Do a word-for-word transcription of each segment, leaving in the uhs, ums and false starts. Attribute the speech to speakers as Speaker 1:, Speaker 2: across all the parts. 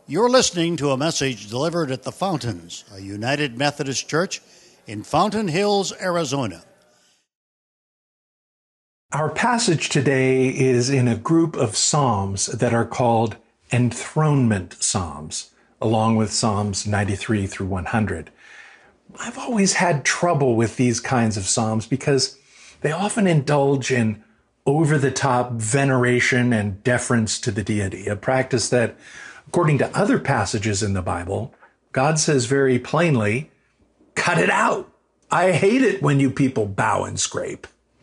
Speaker 1: You're listening to a message delivered at the Fountains, a United Methodist Church in Fountain Hills, Arizona.
Speaker 2: Our passage today is in a group of psalms that are called enthronement psalms, along with Psalms ninety-three through one hundred. I've always had trouble with these kinds of psalms because they often indulge in over-the-top veneration and deference to the deity, a practice that, according to other passages in the Bible, God says very plainly, cut it out. I hate it when you people bow and scrape.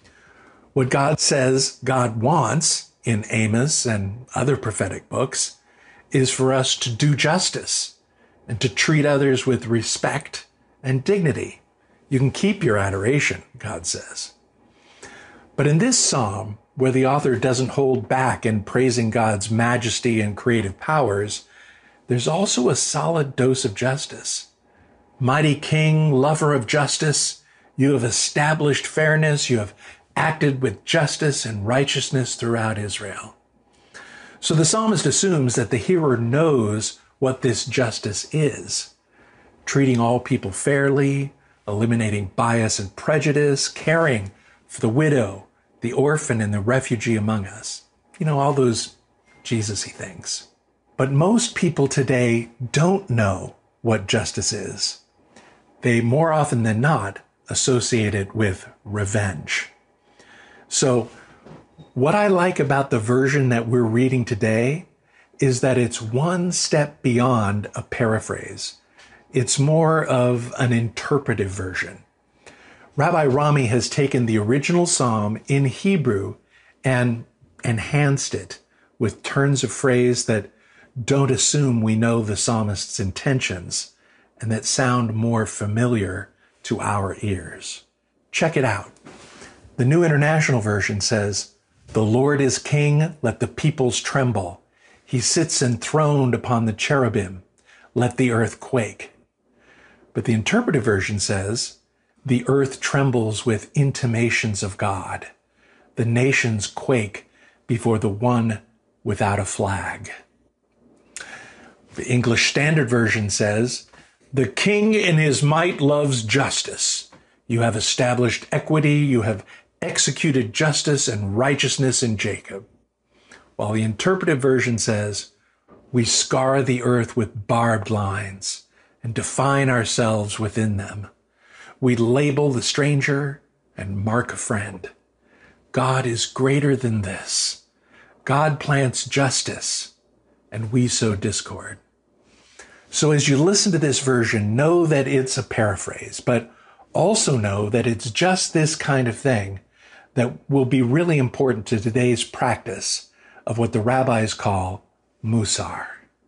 Speaker 2: What God says God wants in Amos and other prophetic books is for us to do justice and to treat others with respect and dignity. You can keep your adoration, God says. But in this psalm, where the author doesn't hold back in praising God's majesty and creative powers, there's also a solid dose of justice. Mighty King, lover of justice, you have established fairness, you have acted with justice and righteousness throughout Israel. So the psalmist assumes that the hearer knows what this justice is, treating all people fairly, eliminating bias and prejudice, caring for the widow, the orphan, and the refugee among us. You know, all those Jesus-y things. But most people today don't know what justice is. They, more often than not, associate it with revenge. So what I like about the version that we're reading today is that it's one step beyond a paraphrase. It's more of an interpretive version. Rabbi Rami has taken the original psalm in Hebrew and enhanced it with turns of phrase that don't assume we know the psalmist's intentions and that sound more familiar to our ears. Check it out. The New International Version says, "The Lord is king, let the peoples tremble. He sits enthroned upon the cherubim, let the earth quake." But the Interpretive Version says, "The earth trembles with intimations of God. The nations quake before the one without a flag." The English Standard Version says, "The king in his might loves justice. You have established equity. You have executed justice and righteousness in Jacob." While the Interpretive Version says, "We scar the earth with barbed lines and define ourselves within them. We label the stranger and mark a friend. God is greater than this. God plants justice, and we sow discord." So as you listen to this version, know that it's a paraphrase, but also know that it's just this kind of thing that will be really important to today's practice of what the rabbis call musar.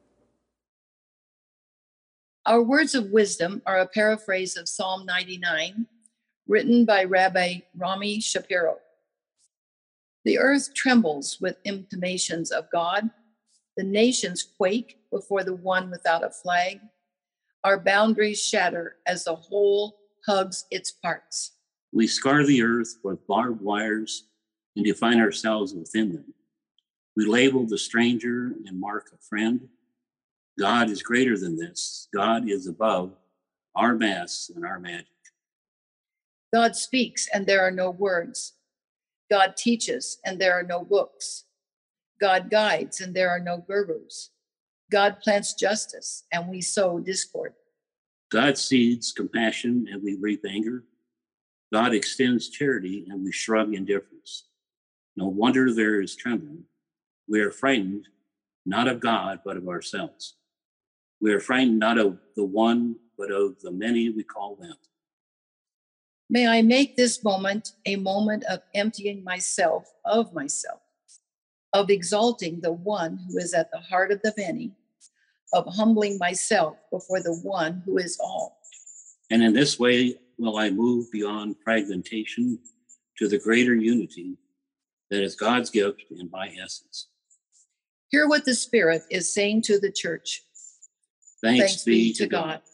Speaker 3: Our words of wisdom are a paraphrase of Psalm ninety-nine, written by Rabbi Rami Shapiro. The earth trembles with intimations of God. The nations quake before the one without a flag. Our boundaries shatter as the whole hugs its parts.
Speaker 4: We scar the earth with barbed wires and define ourselves within them. We label the stranger and mark a friend. God is greater than this. God is above our masks and our magic.
Speaker 3: God speaks and there are no words. God teaches and there are no books. God guides and there are no gurus. God plants justice and we sow discord.
Speaker 4: God seeds compassion and we reap anger. God extends charity and we shrug indifference. No wonder there is trembling. We are frightened, not of God, but of ourselves. We are frightened not of the one, but of the many we call them.
Speaker 3: May I make this moment a moment of emptying myself of myself, of exalting the one who is at the heart of the many, of humbling myself before the one who is all.
Speaker 4: And in this way will I move beyond fragmentation to the greater unity that is God's gift and my essence.
Speaker 3: Hear what the Spirit is saying to the church.
Speaker 4: Thanks,
Speaker 3: Thanks be to God. God.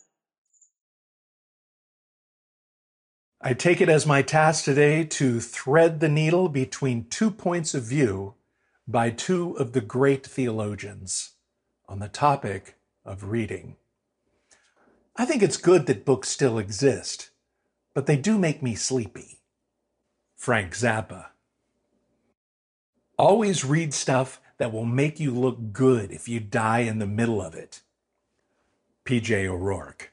Speaker 2: I take it as my task today to thread the needle between two points of view by two of the great theologians on the topic of reading. I think it's good that books still exist, but they do make me sleepy. Frank Zappa. Always read stuff that will make you look good if you die in the middle of it. P J O'Rourke.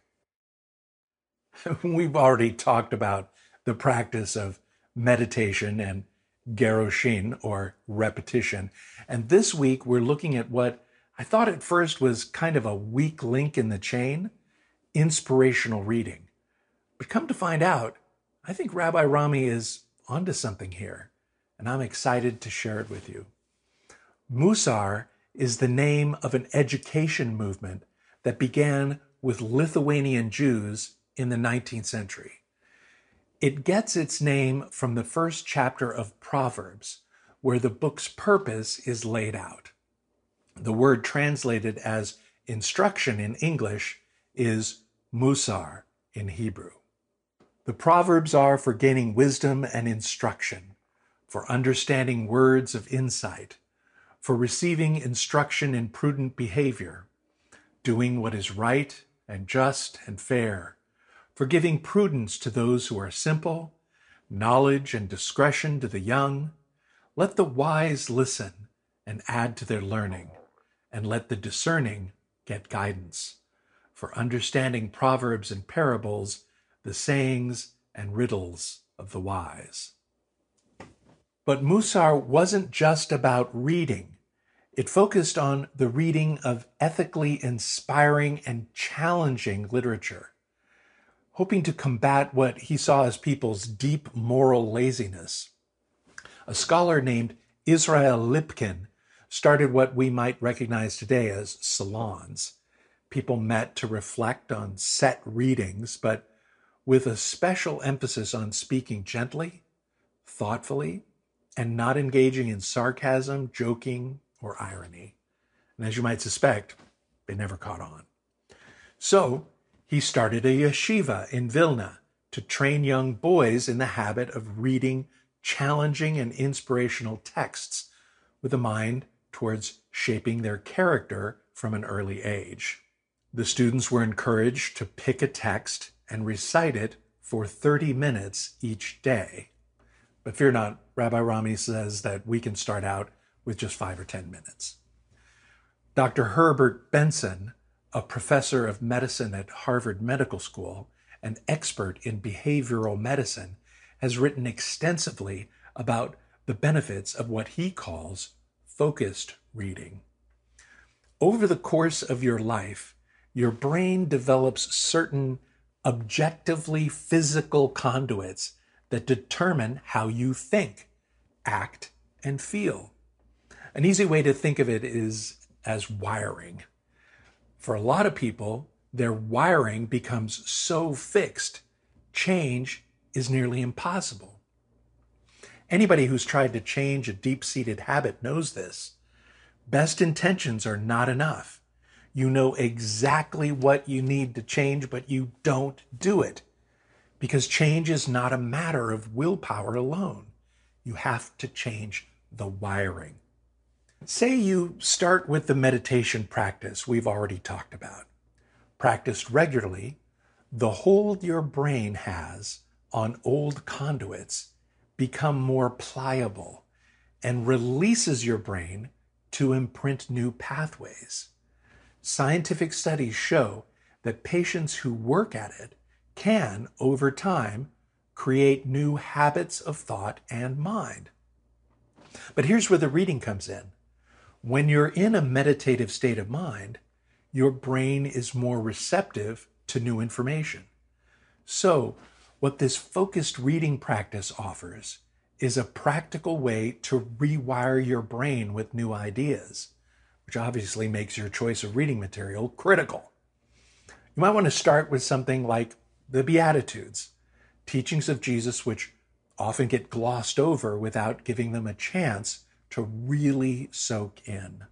Speaker 2: We've already talked about the practice of meditation and geroshin, or repetition. And this week we're looking at what I thought at first was kind of a weak link in the chain, inspirational reading. But come to find out, I think Rabbi Rami is onto something here, and I'm excited to share it with you. Musar is the name of an education movement that began with Lithuanian Jews in the nineteenth century. It gets its name from the first chapter of Proverbs, where the book's purpose is laid out. The word translated as instruction in English is musar in Hebrew. The Proverbs are for gaining wisdom and instruction, for understanding words of insight, for receiving instruction in prudent behavior, doing what is right and just and fair, for giving prudence to those who are simple, knowledge and discretion to the young. Let the wise listen and add to their learning, and let the discerning get guidance. For understanding proverbs and parables, the sayings and riddles of the wise. But Musar wasn't just about reading. It focused on the reading of ethically inspiring and challenging literature, hoping to combat what he saw as people's deep moral laziness. A scholar named Israel Lipkin started what we might recognize today as salons. People met to reflect on set readings, but with a special emphasis on speaking gently, thoughtfully, and not engaging in sarcasm, joking, or irony. And as you might suspect, they never caught on. So he started a yeshiva in Vilna to train young boys in the habit of reading challenging and inspirational texts with a mind towards shaping their character from an early age. The students were encouraged to pick a text and recite it for thirty minutes each day. But fear not, Rabbi Rami says that we can start out with just five or ten minutes. Doctor Herbert Benson, a professor of medicine at Harvard Medical School, an expert in behavioral medicine, has written extensively about the benefits of what he calls focused reading. Over the course of your life, your brain develops certain objectively physical conduits that determine how you think, act, and feel. An easy way to think of it is as wiring. For a lot of people, their wiring becomes so fixed, change is nearly impossible. Anybody who's tried to change a deep-seated habit knows this. Best intentions are not enough. You know exactly what you need to change, but you don't do it. Because change is not a matter of willpower alone. You have to change the wiring. Say you start with the meditation practice we've already talked about. Practiced regularly, the hold your brain has on old conduits become more pliable and releases your brain to imprint new pathways. Scientific studies show that patients who work at it can, over time, create new habits of thought and mind. But here's where the reading comes in. When you're in a meditative state of mind, your brain is more receptive to new information. So, what this focused reading practice offers is a practical way to rewire your brain with new ideas, which obviously makes your choice of reading material critical. You might want to start with something like the Beatitudes, teachings of Jesus which often get glossed over without giving them a chance to really soak in.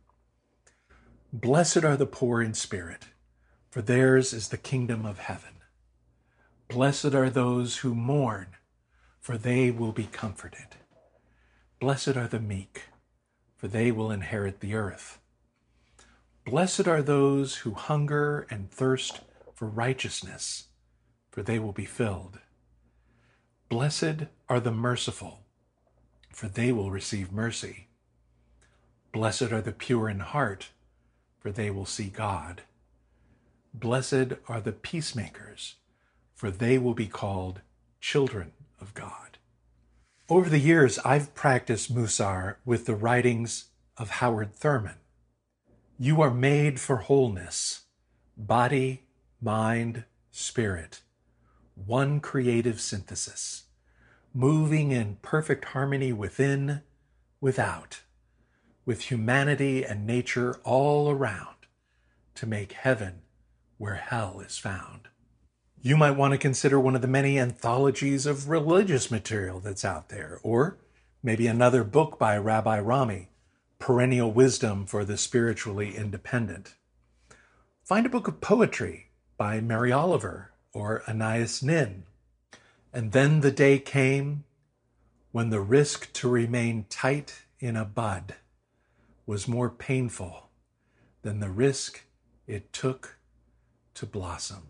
Speaker 2: Blessed are the poor in spirit, for theirs is the kingdom of heaven. Blessed are those who mourn, for they will be comforted. Blessed are the meek, for they will inherit the earth. Blessed are those who hunger and thirst for righteousness, for they will be filled. Blessed are the merciful, for they will receive mercy. Blessed are the pure in heart, for they will see God. Blessed are the peacemakers, for they will be called children of God. Over the years, I've practiced Musar with the writings of Howard Thurman. You are made for wholeness, body, mind, spirit, one creative synthesis, moving in perfect harmony within, without, with humanity and nature all around to make heaven where hell is found. You might want to consider one of the many anthologies of religious material that's out there, or maybe another book by Rabbi Rami, Perennial Wisdom for the Spiritually Independent. Find a book of poetry by Mary Oliver or Anais Nin. And then the day came when the risk to remain tight in a bud was more painful than the risk it took to blossom.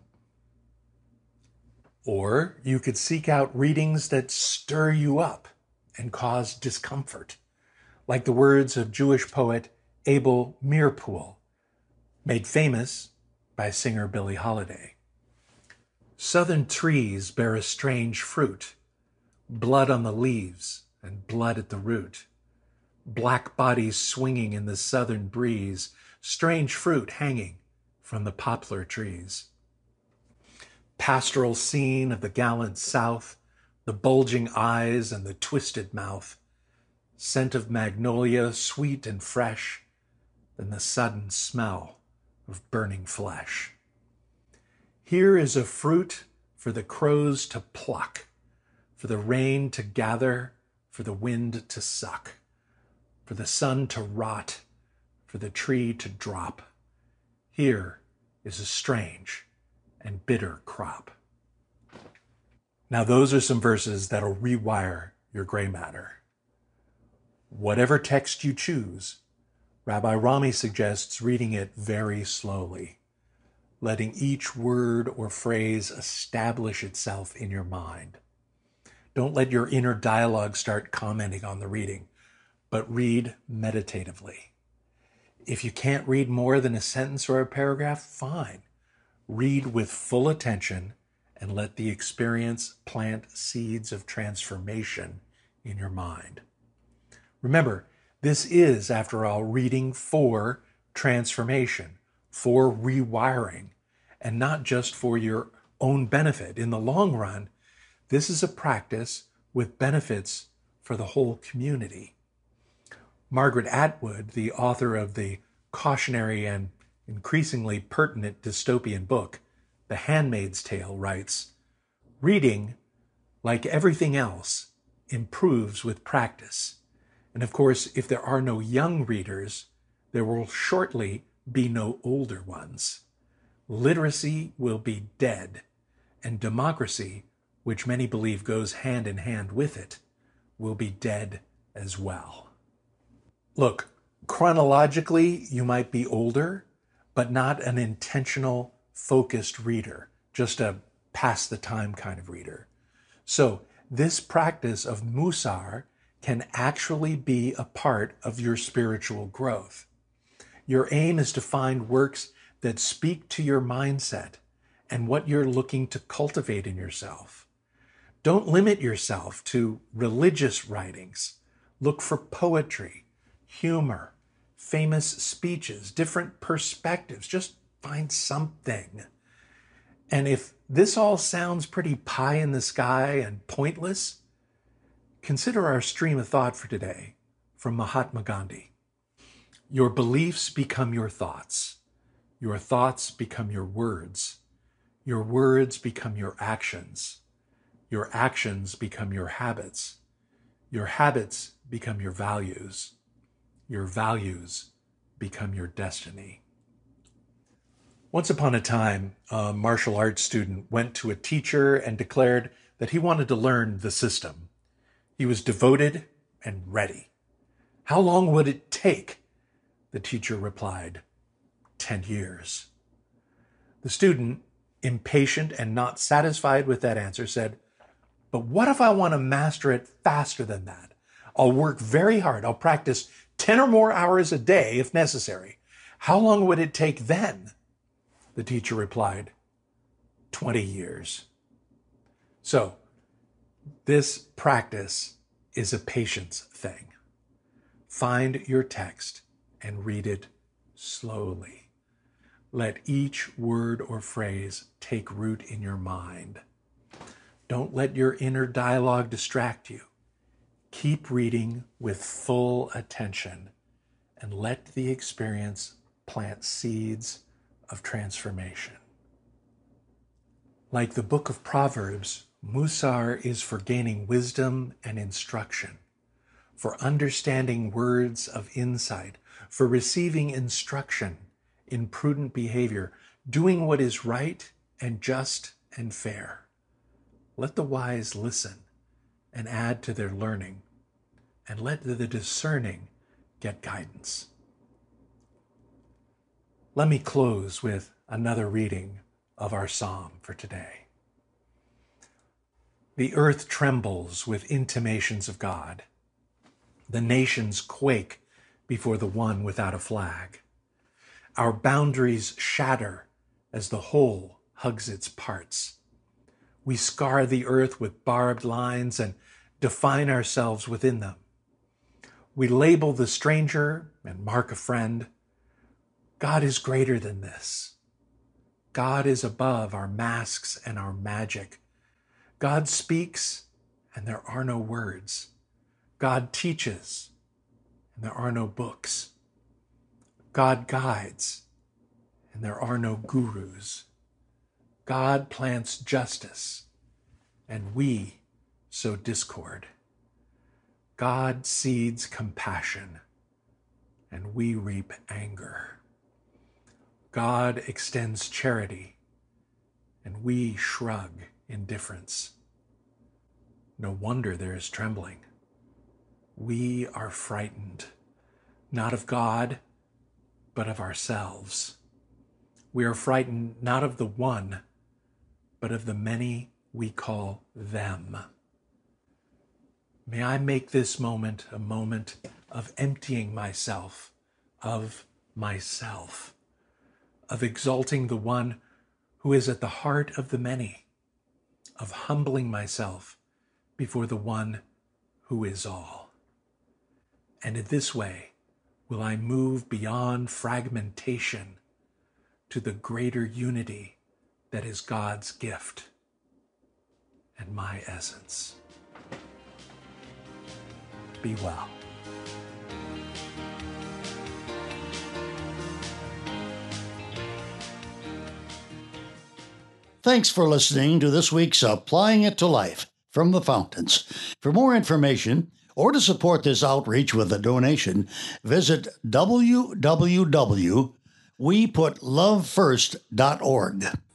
Speaker 2: Or you could seek out readings that stir you up and cause discomfort, like the words of Jewish poet Abel Meerpool, made famous by singer Billie Holiday. Southern trees bear a strange fruit, blood on the leaves and blood at the root. Black bodies swinging in the southern breeze, strange fruit hanging from the poplar trees. Pastoral scene of the gallant South, the bulging eyes and the twisted mouth, scent of magnolia sweet and fresh, then the sudden smell of burning flesh. Here is a fruit for the crows to pluck, for the rain to gather, for the wind to suck, for the sun to rot, for the tree to drop. Here is a strange and bitter crop. Now those are some verses that'll rewire your gray matter. Whatever text you choose, Rabbi Rami suggests reading it very slowly, letting each word or phrase establish itself in your mind. Don't let your inner dialogue start commenting on the reading, but read meditatively. If you can't read more than a sentence or a paragraph, fine. Read with full attention and let the experience plant seeds of transformation in your mind. Remember, this is, after all, reading for transformation, for rewiring, and not just for your own benefit. In the long run, this is a practice with benefits for the whole community. Margaret Atwood, the author of the cautionary and increasingly pertinent dystopian book, The Handmaid's Tale, writes, reading, like everything else, improves with practice. And of course, if there are no young readers, there will shortly be no older ones. Literacy will be dead, and democracy, which many believe goes hand in hand with it, will be dead as well. Look, chronologically, you might be older, but not an intentional, focused reader, just a pass-the-time kind of reader. So this practice of Musar can actually be a part of your spiritual growth. Your aim is to find works that speak to your mindset and what you're looking to cultivate in yourself. Don't limit yourself to religious writings. Look for poetry, humor, famous speeches, different perspectives. Just find something. And if this all sounds pretty pie in the sky and pointless, consider our stream of thought for today from Mahatma Gandhi. Your beliefs become your thoughts. Your thoughts become your words. Your words become your actions. Your actions become your habits. Your habits become your values. Your values become your destiny. Once upon a time, a martial arts student went to a teacher and declared that he wanted to learn the system. He was devoted and ready. How long would it take? The teacher replied, ten years. The student, impatient and not satisfied with that answer, said, "But what if I want to master it faster than that? I'll work very hard. I'll practice ten or more hours a day if necessary. How long would it take then?" The teacher replied, twenty years. So, this practice is a patience thing. Find your text and read it slowly. Let each word or phrase take root in your mind. Don't let your inner dialogue distract you. Keep reading with full attention and let the experience plant seeds of transformation. Like the book of Proverbs, Musar is for gaining wisdom and instruction, for understanding words of insight, for receiving instruction in prudent behavior, doing what is right and just and fair. Let the wise listen and add to their learning, and let the discerning get guidance. Let me close with another reading of our psalm for today. The earth trembles with intimations of God. The nations quake before the one without a flag. Our boundaries shatter as the whole hugs its parts. We scar the earth with barbed lines and define ourselves within them. We label the stranger and mark a friend. God is greater than this. God is above our masks and our magic. God speaks, and there are no words. God teaches, and there are no books. God guides, and there are no gurus. God plants justice, and we sow discord. God seeds compassion, and we reap anger. God extends charity, and we shrug indifference. No wonder there is trembling. We are frightened, not of God, but of ourselves. We are frightened not of the one, but of the many we call them. May I make this moment a moment of emptying myself of myself, of exalting the one who is at the heart of the many, of humbling myself before the one who is all. And in this way will I move beyond fragmentation to the greater unity that is God's gift and my essence. Be well.
Speaker 1: Thanks for listening to this week's Applying It to Life from the Fountains. For more information or to support this outreach with a donation, visit w w w dot we put love first dot org.